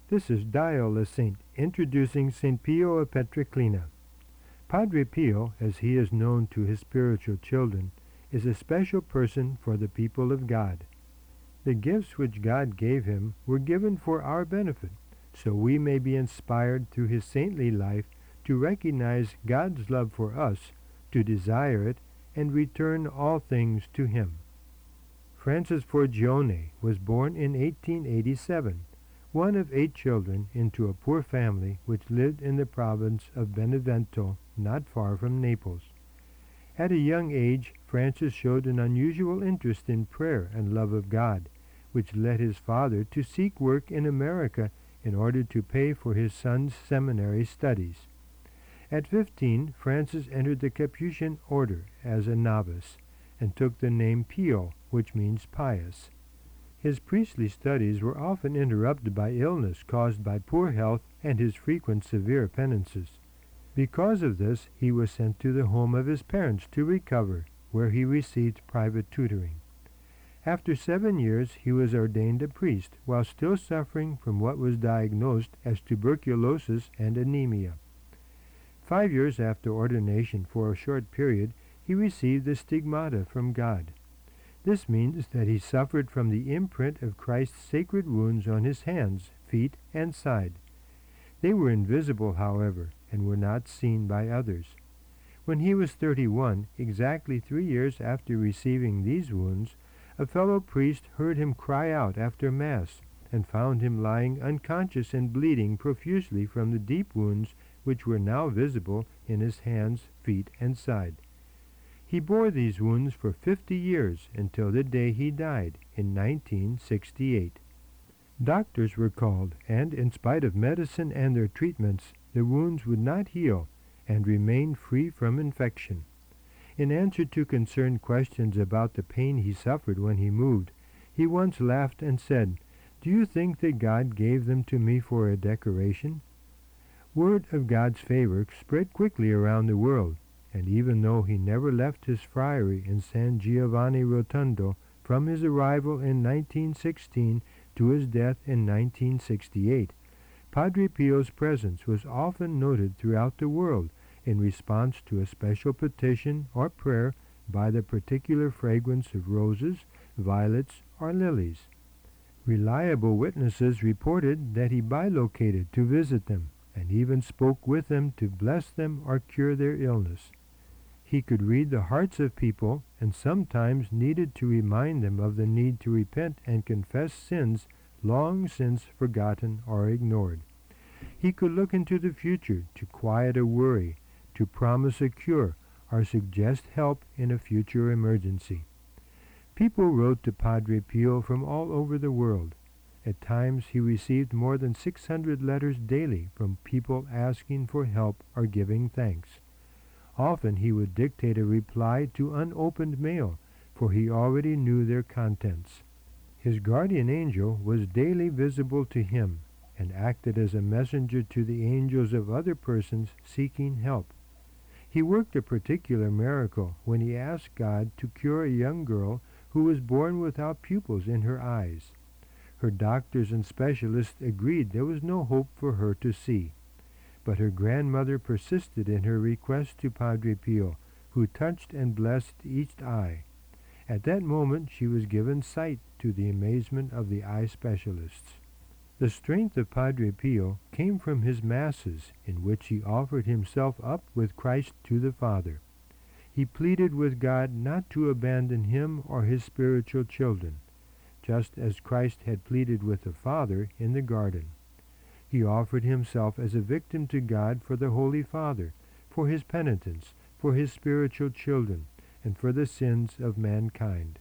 This is Dio the Saint introducing St. Pio of Pietrelcina. Padre Pio, as he is known to his spiritual children, is a special person for the people of God. The gifts which God gave him were given for our benefit, so we may be inspired through his saintly life to recognize God's love for us, to desire it, and return all things to him. Francis Forgione was born in 1887, one of 8 children, into a poor family which lived in the province of Benevento, not far from Naples. At a young age, Francis showed an unusual interest in prayer and love of God, which led his father to seek work in America in order to pay for his son's seminary studies. At 15, Francis entered the Capuchin order as a novice, and took the name Pio, which means pious. His priestly studies were often interrupted by illness caused by poor health and his frequent severe penances. Because of this, he was sent to the home of his parents to recover, where he received private tutoring. After 7 years, he was ordained a priest, while still suffering from what was diagnosed as tuberculosis and anemia. 5 years after ordination, for a short period, he received the stigmata from God. This means that he suffered from the imprint of Christ's sacred wounds on his hands, feet, and side. They were invisible, however, and were not seen by others. When he was 31, exactly 3 years after receiving these wounds, a fellow priest heard him cry out after Mass, and found him lying unconscious and bleeding profusely from the deep wounds which were now visible in his hands, feet, and side. He bore these wounds for 50 years until the day he died in 1968. Doctors were called, and in spite of medicine and their treatments, the wounds would not heal and remained free from infection. In answer to concerned questions about the pain he suffered when he moved, he once laughed and said, "Do you think that God gave them to me for a decoration?" Word of God's favor spread quickly around the world, and even though he never left his friary in San Giovanni Rotondo from his arrival in 1916 to his death in 1968, Padre Pio's presence was often noted throughout the world in response to a special petition or prayer by the particular fragrance of roses, violets, or lilies. Reliable witnesses reported that he bilocated to visit them, and even spoke with them to bless them or cure their illness. He could read the hearts of people, and sometimes needed to remind them of the need to repent and confess sins long since forgotten or ignored. He could look into the future to quiet a worry, to promise a cure, or suggest help in a future emergency. People wrote to Padre Pio from all over the world. At times he received more than 600 letters daily from people asking for help or giving thanks. Often he would dictate a reply to unopened mail, for he already knew their contents. His guardian angel was daily visible to him, and acted as a messenger to the angels of other persons seeking help. He worked a particular miracle when he asked God to cure a young girl who was born without pupils in her eyes. Her doctors and specialists agreed there was no hope for her to see. But her grandmother persisted in her request to Padre Pio, who touched and blessed each eye. At that moment she was given sight, to the amazement of the eye specialists. The strength of Padre Pio came from his masses, in which he offered himself up with Christ to the Father. He pleaded with God not to abandon him or his spiritual children, just as Christ had pleaded with the Father in the garden. He offered himself as a victim to God for the Holy Father, for his penitents, for his spiritual children, and for the sins of mankind.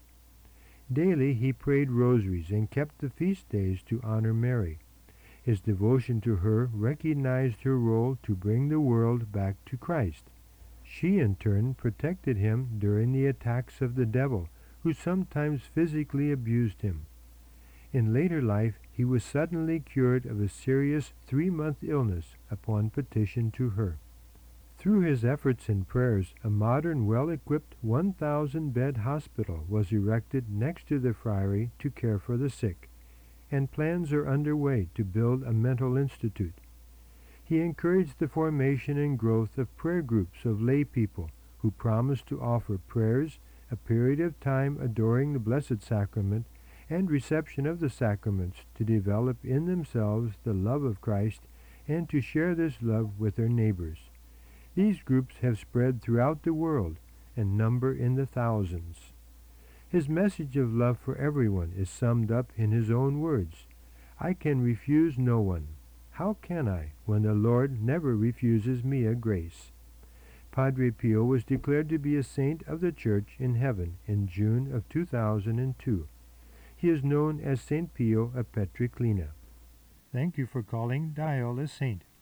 Daily he prayed rosaries and kept the feast days to honor Mary. His devotion to her recognized her role to bring the world back to Christ. She in turn protected him during the attacks of the devil, who sometimes physically abused him. In later life he was suddenly cured of a serious 3-month illness upon petition to her. Through his efforts and prayers, a modern, well-equipped 1,000-bed hospital was erected next to the friary to care for the sick. and plans are underway to build a mental institute. He encouraged the formation and growth of prayer groups of lay people who promise to offer prayers, a period of time adoring the Blessed Sacrament, and reception of the sacraments to develop in themselves the love of Christ and to share this love with their neighbors. These groups have spread throughout the world and number in the thousands. His message of love for everyone is summed up in his own words. I can refuse no one. How can I, when the Lord never refuses me a grace? Padre Pio was declared to be a saint of the Church in heaven in June of 2002. He is known as Saint Pio of Petriclina. Thank you for calling Dial a Saint.